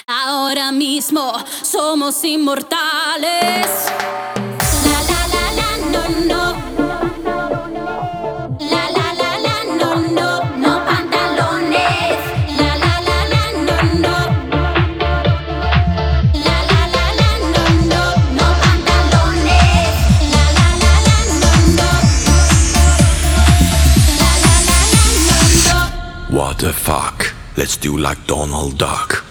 Ahora mismo somos inmortales. La la la la no no. La la la la no no. No pantalones. La la la la no no. La la la la no no. No pantalones. La la la la no no. La la la la no no. What the fuck? Let's do like Donald Duck.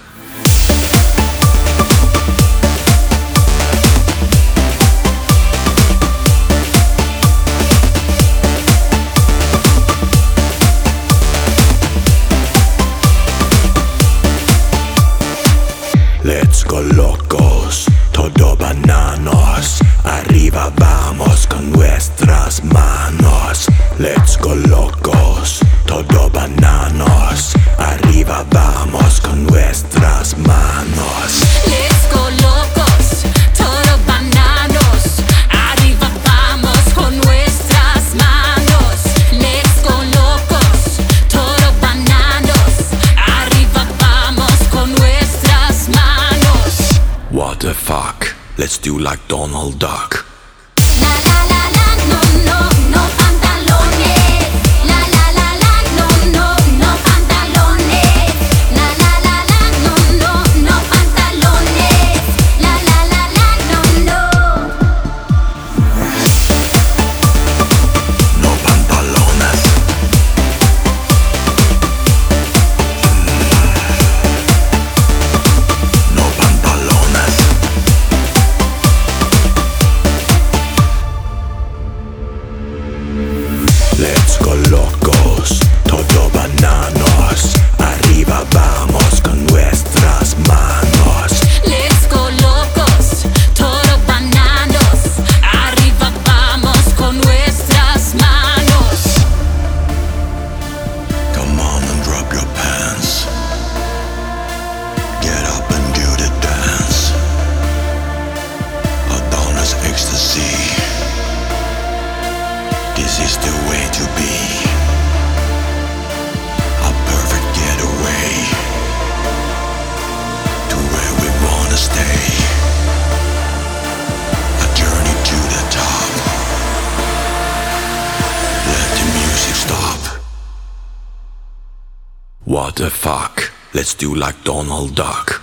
Let's go locos, todo bananos. Arriba vamos con nuestras manos. Let's go locos, todo bananos. Arriba vamos con nuestras manos. Let's go locos, todo bananos. Arriba vamos con nuestras manos. Let's go locos, todo bananos. Arriba vamos con nuestras manos. What the fuck? Let's do like Donald Duck. La la la la no no no pantalones. La la la la no no no pantalones. La la la la no no no pantalones. La la la la no no. No pantalones. No pantalones. Let's go locos, todo bananos. Arriba vamos con nuestras manos. Let's go locos, todo bananos. Arriba vamos con nuestras manos. Come on and drop your pants. Get up and do the dance. Adonis ecstasy. This is the way to be. A perfect getaway to where we wanna stay. A journey to the top. Let the music stop. What the fuck? Let's do like Donald Duck.